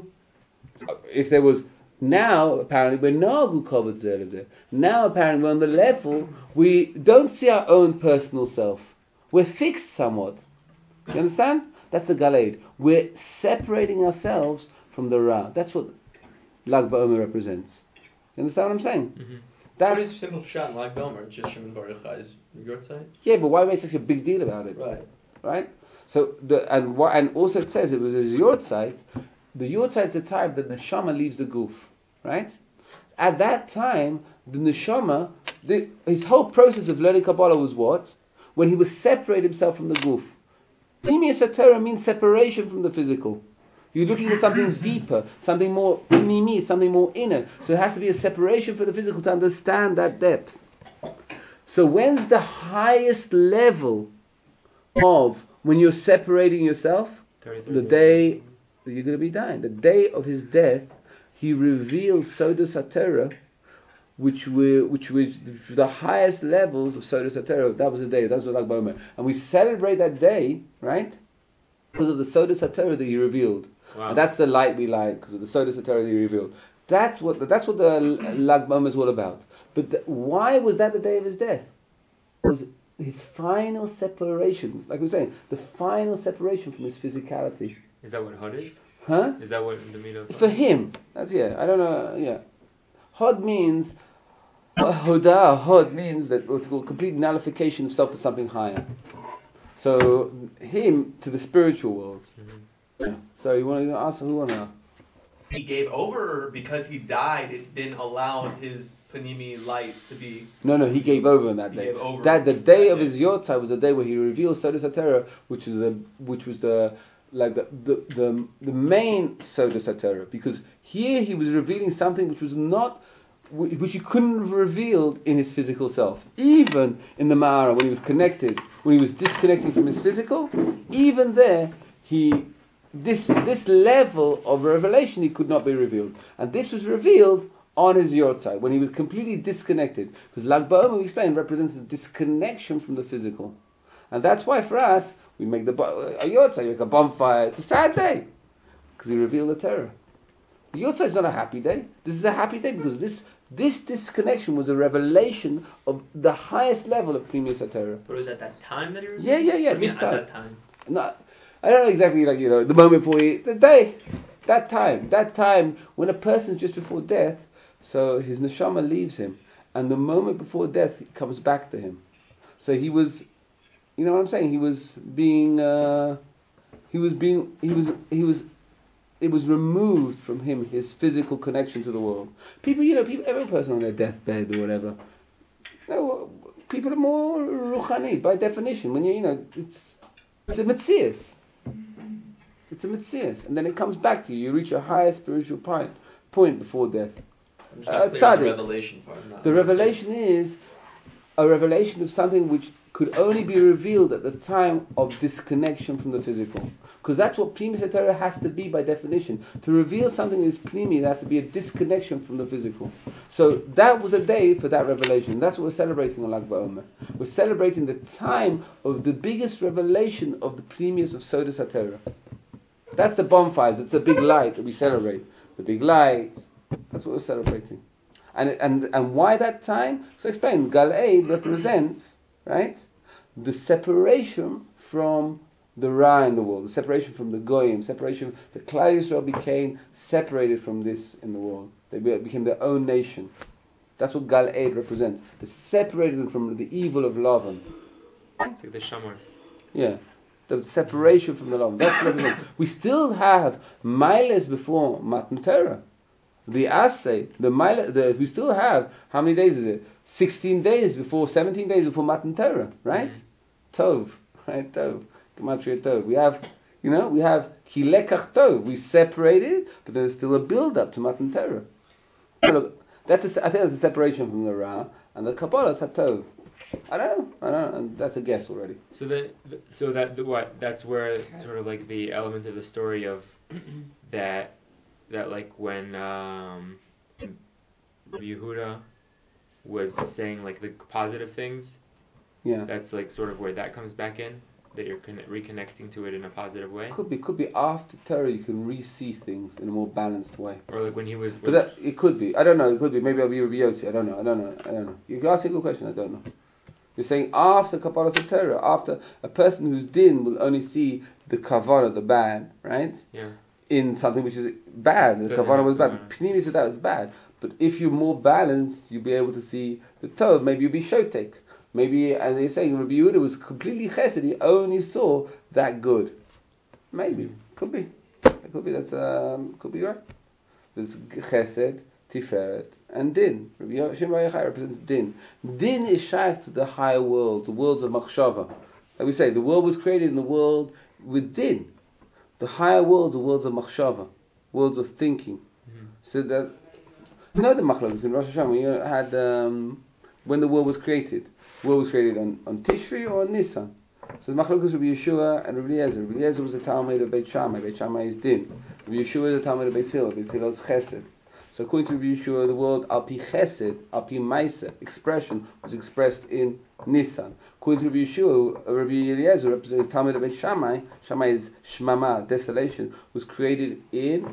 if there was, now apparently we're Nagu Kovod Zeh Lezeh. Now apparently we're on the level, we don't see our own personal self. We're fixed somewhat. You understand? That's the Gal Eid. We're separating ourselves from the Ra. That's what Lag BaOmer represents. You understand what I'm saying? Mm-hmm. What That's, is simple shot like Gomer? It's just Shimon Bar Yochai's your side? yeah, but why make such a big deal about it? Right. Right? So the and what and also it says it was a Yortzeit. The Yortzeit is the time that the neshama leaves the goof. Right? At that time, the neshama, the, his whole process of learning Kabbalah was what? When he was separated himself from the goof. Pnimiyus HaTorah means separation from the physical. You're looking at something deeper, something more pnimi, something more inner. So it has to be a separation for the physical to understand that depth. So when's the highest level of when you're separating yourself? The day that you're going to be dying. The day of his death, he reveals Sodos HaTorah, which were which was the highest levels of Sodos HaTorah. That was the day. That was Lag BaOmer, and we celebrate that day, right? Because of the Sodos HaTorah that he revealed. Wow. And that's the light we like because of the Sodos HaTorah that he revealed. That's what that's what the Lag BaOmer is all about. But the, why was that the day of his death? It was his final separation, like we were saying, the final separation from his physicality. Is that what Hod is? Huh? Is that what the meaning of For him, that's yeah. I don't know. Yeah, Hod means uh, Hodah. Hod means that what's called complete nullification of self to something higher. So him to the spiritual world. Mm-hmm. Yeah. So you want to ask who want to? He gave over, or because he died, it didn't allow his Panimi light to be. No, no, he gave over on that He day. gave over That the day that of day. his Yortzai was the day where he revealed Sodos HaTorah, which is the which was the like the the the, the main Sodos HaTorah, because here he was revealing something which was not which he couldn't have revealed in his physical self. Even in the Ma'ara, when he was connected, when he was disconnecting from his physical, even there he this this level of revelation he could not be revealed, and this was revealed on his Yortzai, when he was completely disconnected. Because Lag BaOmer, we explained, represents the disconnection from the physical. And that's why for us, we make the a Yortzai, you make a bonfire. It's a sad day, because we reveal the terror. The Yortzai is not a happy day. This is a happy day, because this this disconnection was a revelation of the highest level of Pnimiyus HaTorah. But it was at that time that he revealed? Yeah, yeah, yeah, What do you this mean, time. At that time. No, I don't know exactly, like, you know, the moment before he, the day, that time, that time, when a person is just before death, so his neshama leaves him, and the moment before death it comes back to him. So he was, you know what I'm saying? He was being, uh, he was being, he was, he was, it was removed from him his physical connection to the world. People, you know, people, every person on their deathbed or whatever, you know, people are more ruchani by definition. When you, you know, it's it's a metzius. It's a metzius, and then it comes back to you. You reach a higher spiritual point point before death. I'm just not Uh, clear on the tzaddik. revelation part. Not The revelation is a revelation of something which could only be revealed at the time of disconnection from the physical. Because that's what Pnimiyus HaTorah has to be by definition. To reveal something that is Pnimi, there has to be a disconnection from the physical. So that was a day for that revelation. That's what we're celebrating on Lag BaOmer. We're celebrating the time of the biggest revelation of the Pnimius of Sodos HaTorah. That's the bonfires, that's the big light that we celebrate. The big light, that's what we're celebrating. And and and why that time? So explain, Gal Eid represents, right, the separation from the Ra in the world, the separation from the Goyim, separation. The Klal Yisrael became separated from this in the world. They be- became their own nation. That's what Gal Eid represents. They separated them from the evil of Lavan. It's like the Shamar. Yeah, the separation from the Lavan. That's what it is. We still have miles before Matan Torah. The Asay, the mile, the we still have how many days is it? Sixteen days before, seventeen days before Matan Torah, right? Mm-hmm. Tov, right? Tov, Gematria Tov. We have, you know, we have Kilekach Tov. We separated, but there's still a build up to Matan Torah. Look, that's a, I think that's a separation from the Ra, and the Kabbalah's Hatov. I don't know. I don't know. And that's a guess already. So that, so that what? That's where sort of like the element of the story of that, that like when um, Yehuda was saying like the positive things. Yeah. That's like sort of where that comes back in. That you're con- reconnecting to it in a positive way. Could be. Could be after Torah you can re-see things in a more balanced way. Or like when he was. But that, it could be. I don't know. It could be. Maybe I'll be Rabbi Yossi. I don't know. I don't know. I don't know. You can ask a good question. I don't know. You're saying after Kabbalah Torah, after a person who's din will only see the kavanah, the bad, right? Yeah. In something which is bad. The Doesn't kavanah was have bad. to- The pnimis of that was bad. But if you're more balanced, you'll be able to see the tov. Maybe you'll be shotek. Maybe, and they're saying Rabbi Yehuda was completely chesed. He only saw that good. Maybe. Could be. It could be. That's um, could be right. There's chesed, tiferet, and din. Rabbi Shimon Bar Yochai represents din. Din is shaykh to the higher world, the worlds of machshava. Like we say, the world was created in the world with din. The higher worlds are worlds of machshava, worlds of thinking. Mm-hmm. So that you know the machlokes in Rosh Hashanah when you had um, when the world was created. The world was created on, on Tishri or on Nisan. So the machlokes Rabbi Yeshua and Rabbi Eliezer. Rabbi Eliezer was a Talmud of Beit Shammai. Beit Shammai is din. Rabbi Yeshua is a Talmud of Beit Hillel. Beit Hillel is chesed. So according to Rabbi Yeshua, the word al pi chesed, al pi maisa, expression was expressed in Nisan. According to Rabbi Yeshua, Rabbi Eliezer represents Talmud of Beit Shammai. Shammai is shmama, desolation, was created in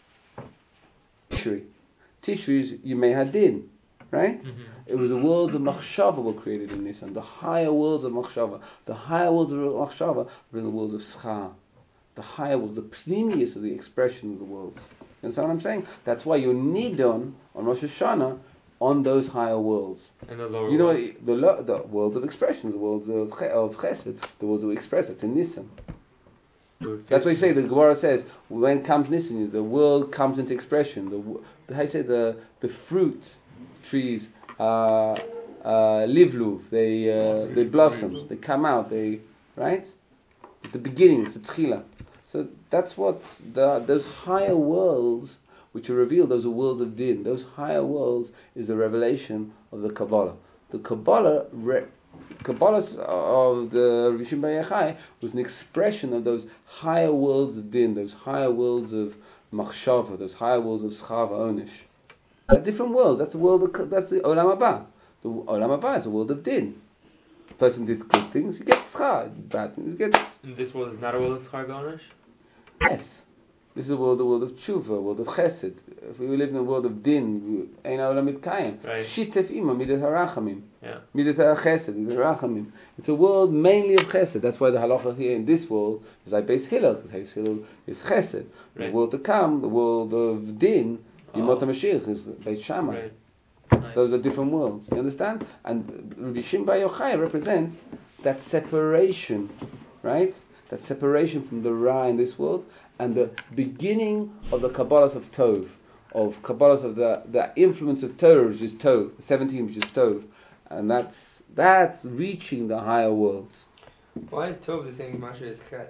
Tishri. Tishri is Yemei Hadin, right? Mm-hmm. It was the worlds of Machshava were created in Nisan. The higher worlds of Machshava. The higher worlds of Machshava were in the worlds of Schar. The higher worlds, the plenius of the expression of the worlds. You understand what I'm saying? That's why you need on on Rosh Hashanah on those higher worlds. And the lower. You know world. what, the lo- the world of expressions, the worlds of ch- of Chesed, the worlds of express. That's in Nisan. That's why you say the Gemara says when comes Nisan, the world comes into expression. The, w- the how you say the the fruit trees uh, uh, livluv, they uh, they blossom, they come out, they right. It's the beginning. It's the tchila. So that's what the those higher worlds which are revealed. Those are worlds of din. Those higher worlds is the revelation of the Kabbalah. The Kabbalah. Re- Kabbalah of the Rabbi Shimon Bar Yochai was an expression of those higher worlds of din, those higher worlds of machshava, those higher worlds of schava onish. They're different worlds. That's the world. Of, that's the olam haba. The olam haba is the world of din. The person did good things, he gets schar. Bad things, he gets And this world is not a world of Schar Gonish? yes. This is a world, the world of tshuva, a world of chesed. If we live in a world of din, ein olam mitkayim. Right. Shitef ima midat harachamim. Yeah. Midat chesed, midat harachamim. It's a world mainly of chesed. That's why the halacha here in this world is like Beis Hillel, because Beis Hillel is chesed. Right. The world to come, the world of din, Oh. Yemot HaMashiach is Beit Shammai. Right. Nice. Those are different worlds. You understand? And Rabbi Shimon Bar Yochai represents that separation, right? That separation from the Ra in this world and the beginning of the Kabbalahs of Tov, of Kabbalahs of the, the influence of Torah, which is Tov, the seventeen, which is Tov. And that's that's reaching the higher worlds. Why is Tov the same gematria as Chet?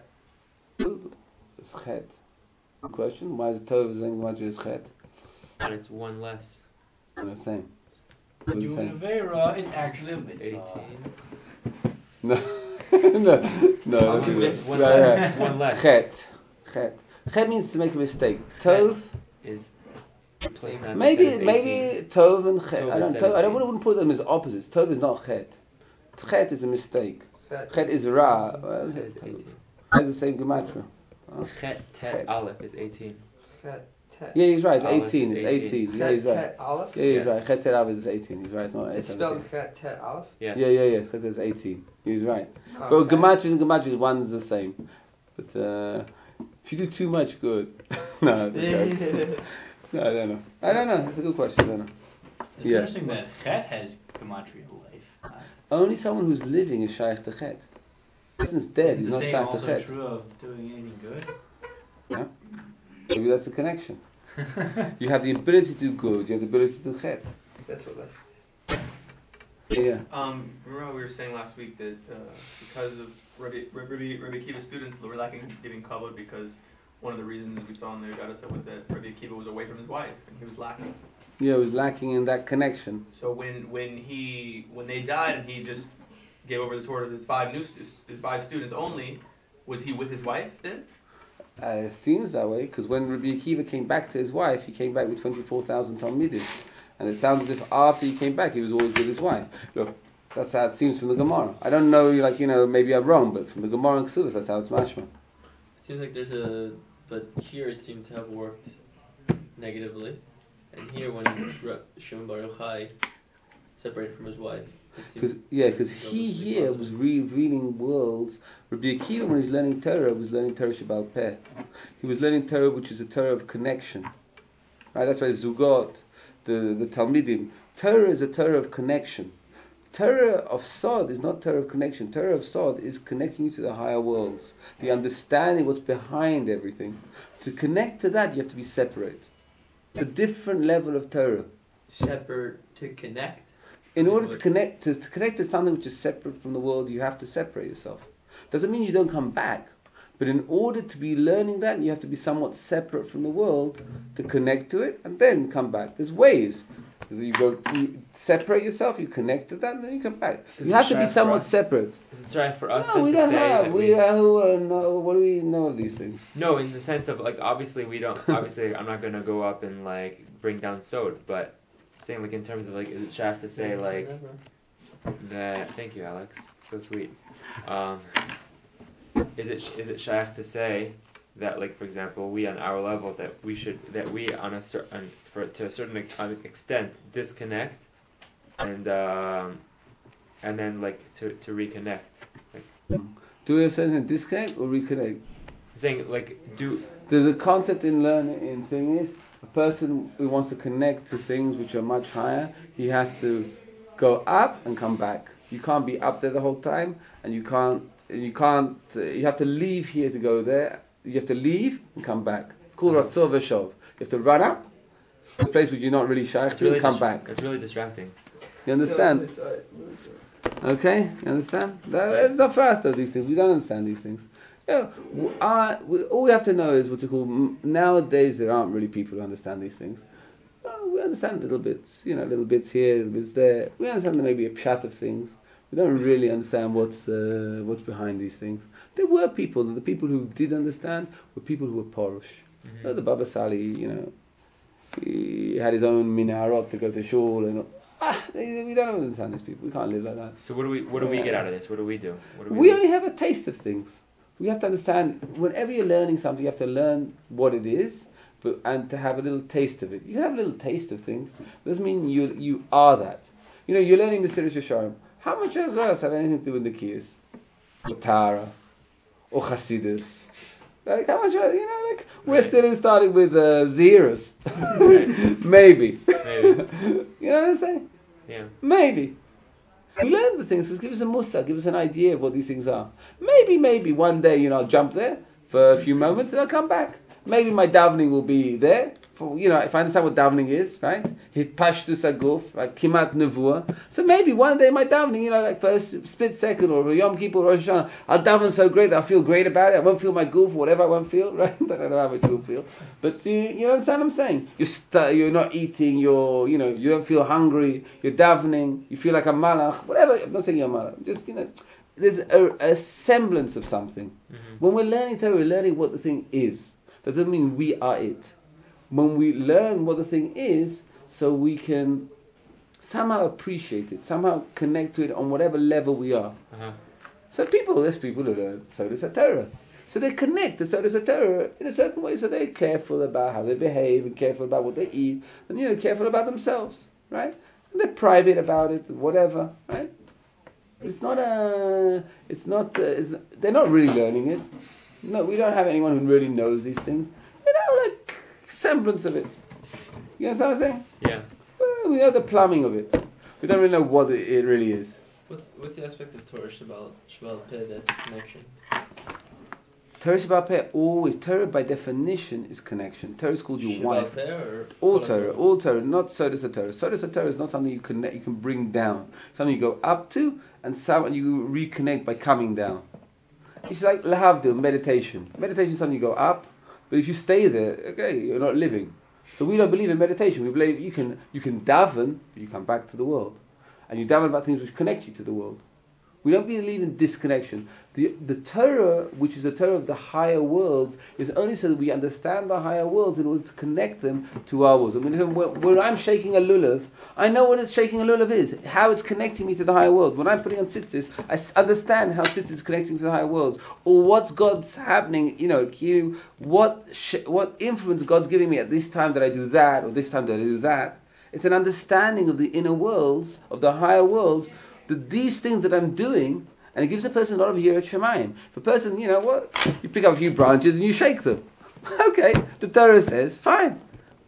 It's Chet. Good question. Why is Tov the same much as Chet? And it's one less. I'm the same. But It's you the in same. Avera, it's actually a mitzvah. Eighteen. No, no, no. I'm convinced. One Yeah, less. yeah. It's one less. Chet. Chet. Chet means to make a mistake. Tov, Is plus Same. nine maybe percent is maybe eighteen. Tov and Chet. Tov I is don't. Tov, I don't seventeen. wouldn't put them as opposites. Tov is not Chet. Chet is a mistake. Chet, Chet is Ra. Well, Chet is Tov. eighteen. Has the same gematria. Oh. Chet, Tet, Chet. Aleph is eighteen. Chet, Tet. Yeah, he's right. It's Aleph eighteen. is It's eighteen. Yeah, Chet, he's right. Tet, Aleph? Yeah, he's Yes. right. Chet Tet Aleph is eighteen. He's right. It's not. It's seventeen. spelled Chet, Tet, Aleph? Yes. Yeah, yeah, yeah. Chet is eighteen. He's right. Oh, Well, okay. gematria and gematria, one's the same. But uh, if you do too much good, no, it's a joke. No, I don't know. I don't know. It's a good question. I don't know. It's Yeah. interesting that Chet has gematria life. Uh, Only someone who's living is shaykh to chet. The person's dead. He's is not the same shaykh to also chet. true of doing anything good? Maybe that's the connection. You have the ability to do good. You have the ability to do chet. That's what life Yeah. Um, remember how we were saying last week that uh, because of Rabbi, Rabbi, Rabbi Akiva's students, they were lacking giving kavod because one of the reasons we saw in the Gadata was that Rabbi Akiva was away from his wife and he was lacking. Yeah, it was lacking in that connection. So when when he when they died and he just gave over the Torah to his five new stu- his five students only, was he with his wife then? Uh, it seems that way, because when Rabbi Akiva came back to his wife, he came back with twenty-four thousand Talmidim. And it sounds as if after he came back, he was always with his wife. Look, that's how it seems from the Gemara. I don't know, like, you know, maybe I'm wrong, but from the Gemara and Ksubas, that's how it's mashma. It seems like there's a, but here it seemed to have worked negatively, and here when Ra- Shimon Bar Yochai separated from his wife, it seemed Cause, yeah, because to go he with the here positive. was revealing worlds. Rabbi Akiva, when he's learning Torah, was learning Torah Shabbal Peh. He was learning Torah, which is a Torah of connection. Right? That's why Zugot, the, the Talmidim. Torah is a Torah of connection. Torah of Sod is not Torah of connection. Torah of Sod is connecting you to the higher worlds. The understanding what's behind everything. To connect to that, you have to be separate. It's a different level of Torah. separate to connect. In order to connect to, to connect to something which is separate from the world, you have to separate yourself. Doesn't mean you don't come back, but in order to be learning that, you have to be somewhat separate from the world to connect to it, and then come back. There's ways. You go, you separate yourself, you connect to that, and then you come back. So is You it have to be shy for somewhat us? separate. Is it right for us No, then we to don't say have. that We, we, uh, who, uh, know, what do we know of these things? no, in the sense of like obviously we don't. Obviously, I'm not gonna go up and like bring down Sod, but saying like in terms of like is it shy to say like that? Thank you, Alex. So sweet. Um, is it is it shy to say that like for example we on our level that we should that we on a certain for to a certain ex- extent disconnect and um, and then like to to reconnect. Do we say disconnect or reconnect? Saying like do There's a concept in learning in thing is a person who wants to connect to things which are much higher, he has to go up and come back. You can't be up there the whole time, and you can't you can't uh, you have to leave here to go there. You have to leave and come back. It's called Ratzov Veshov. You have to run up to a place which you're not really shaykh it's to really and come dis- back. It's really distracting. You understand? Okay, you understand? That, it's not for us though, these things. We don't understand these things. Yeah, w- I- we, all we have to know is what's it called. M- Nowadays, there aren't really people who understand these things. Well, we understand little bits, you know, little bits here, little bits there. We understand there may be a pshat of things. We don't really understand what's uh, what's behind these things. There were people, the people who did understand were people who were porish. Mm-hmm. You know, the Baba Sali, you know, he had his own minarot to go to shul and ah, they, we don't understand these people. We can't live like that. So what do we what do we Yeah. get out of this? What do we do? What do We do? only have a taste of things. We have to understand, whenever you're learning something, you have to learn what it is, but and to have a little taste of it. You can have a little taste of things. It doesn't mean you you are that. You know, you're learning Mesilas Yesharim. How much else have anything to do with the Nikias? Or Tara? Or Chasidus? Like, how much, you know, like, we're Right. still starting with uh, Zeros. Maybe. Maybe. You know what I'm saying? Yeah. Maybe. We learn the things, give us a musa, give us an idea of what these things are. Maybe, maybe one day, you know, I'll jump there for a few moments and I'll come back. Maybe my davening will be there. For, you know, if I understand what davening is, right? Hit pashtus aguf, like kimat nevuah. So maybe one day my davening, you know, like for a split second or Yom Kippur or Rosh Hashanah, I'll daven so great that I'll feel great about it. I won't feel my goof, whatever I won't feel, right? I don't know how much you'll feel. But you, you understand what I'm saying? You're, st- you're not eating, you're, you know, you don't feel hungry, you're davening, you feel like a malach, whatever. I'm not saying you're a malach, just, you know, there's a, a semblance of something. Mm-hmm. When we're learning Torah, we're learning what the thing is. Doesn't mean we are it. When we learn what the thing is, so we can somehow appreciate it, somehow connect to it on whatever level we are. Uh-huh. So people, there's people who learn Sodas HaTorah. So they connect to Sodas HaTorah in a certain way, so they're careful about how they behave, and careful about what they eat, and you know, careful about themselves, right? And they're private about it, whatever, right? It's not a, it's not, uh, it's, they're not really learning it. No, we don't have anyone who really knows these things. You know, like semblance of it. You understand what I'm saying? Yeah. Well, we know the plumbing of it. We don't really know what it, it really is. What's what's the aspect of Torah Shabbat Shabbat Peh that's connection? Torah Shabbat Peh always, Torah by definition is connection. Torah is called your Shabbat wife. Peh or All Kol Torah, HaTorah? all Torah, not Sodas Torah. Sodas Torah is not something you connect, you can bring down. Something you go up to, and something you reconnect by coming down. It's like lahavdil, meditation. Meditation is something you go up, but if you stay there, okay, you're not living. So we don't believe in meditation. We believe you can you can daven, but you come back to the world, and you daven about things which connect you to the world. We don't believe in disconnection. The the Torah, which is the Torah of the higher worlds, is only so that we understand the higher worlds in order to connect them to our worlds. I mean, when, when I'm shaking a lulav, I know what it's shaking a lulav is, how it's connecting me to the higher world. When I'm putting on tzitzis, I s- understand how tzitzis is connecting to the higher worlds, or what's God's happening. You know, you, what sh- what influence God's giving me at this time that I do that, or this time that I do that. It's an understanding of the inner worlds, of the higher worlds. That these things that I'm doing, and it gives a person a lot of yirat shamayim. If a person, you know what, you pick up a few branches and you shake them. Okay, the Torah says, fine.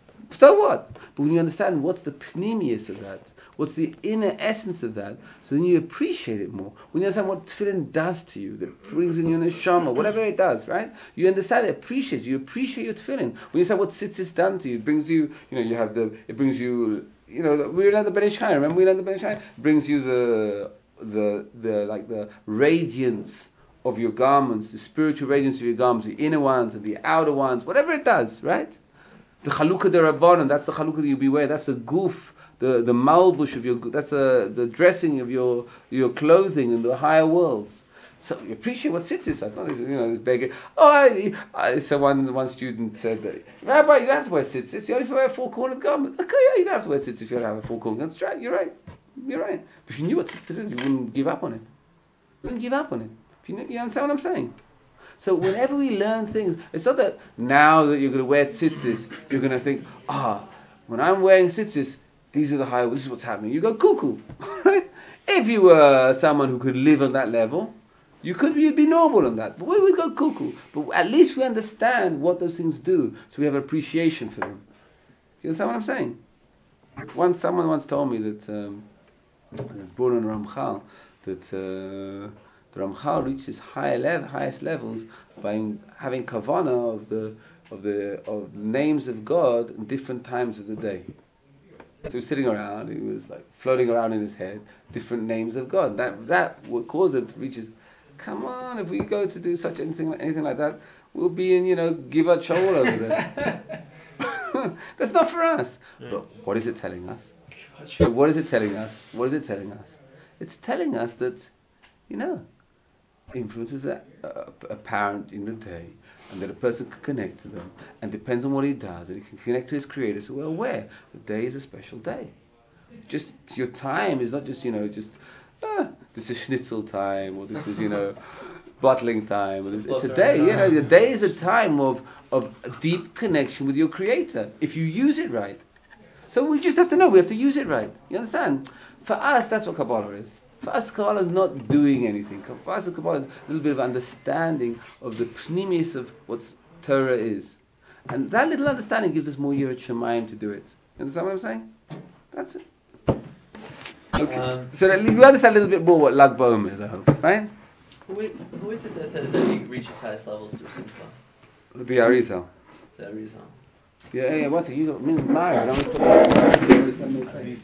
So what? But when you understand what's the pneumius of that, what's the inner essence of that, so then you appreciate it more. When you understand what tefillin does to you, that brings in your neshama, whatever it does, right? You understand it, appreciates, you appreciate your tefillin. When you understand what tzitzis done to you, it brings you, you know, you have the, it brings you, you know, we learned the Ben Ish Chai. Remember we learned the Ben Ish Chai? It brings you the, the, the, like the radiance of your garments, the spiritual radiance of your garments, the inner ones and the outer ones, whatever it does, right? The chalukah de rabbanon, that's the chalukah that you beware. That's the goof, the the malbush of your, that's a, the dressing of your your clothing in the higher worlds. So you appreciate what tzitzis does. Not this, you know, this beggar. Oh, I, I, so one one student said, that, Rabbi, you don't have to wear tzitzis. You only have to wear a four-cornered garment. Okay, yeah, you don't have to wear tzitzis if you don't have a four-cornered garment. That's right. You're right. You're right. But if you knew what tzitzis is, you wouldn't give up on it. You wouldn't give up on it. If you, know, you understand what I'm saying? So whenever we learn things, it's not that now that you're going to wear tzitzis, you're going to think, ah, when I'm wearing tzitzis, these are the high. This is what's happening. You go cuckoo, right? If you were someone who could live on that level, you could you'd be normal on that. But we would go cuckoo. But at least we understand what those things do, so we have appreciation for them. You understand what I'm saying? Once someone once told me that um, born on Ramchal, that uh, the Ramchal reaches higher lev- highest levels by having kavanah of the of the of names of God in different times of the day. So he was sitting around, he was like floating around in his head, different names of God. That that would cause him to reach his. Come on, if we go to do such anything anything like that, we'll be in, you know, Givat Shaul over there. That's not for us. Yeah. But what is it telling us? But what is it telling us? What is it telling us? It's telling us that, you know, influences are uh, apparent in the day, and that a person can connect to them, and depends on what he does, and he can connect to his Creator. So we're aware the day is a special day. Just your time is not just, you know, just ah, this is schnitzel time, or this is, you know, bottling time. Or this, it's a day, you know. The day is a time of of a deep connection with your Creator if you use it right. So we just have to know we have to use it right. You understand? For us, that's what Kabbalah is. For us, Kabbalah is not doing anything. For us, Kabbalah is a little bit of understanding of the pneumius of what Torah is. And that little understanding gives us more yirat shamayim to do it. You understand what I'm saying? That's it. Okay. Um, So that you understand a little bit more what Lag BaOmer is, I hope. Right? who, i- who is it that says that he reaches highest levels through Simcha? The Arizal. That reason. Yeah, yeah, what's it? You don't mean Mara. I don't want to talk about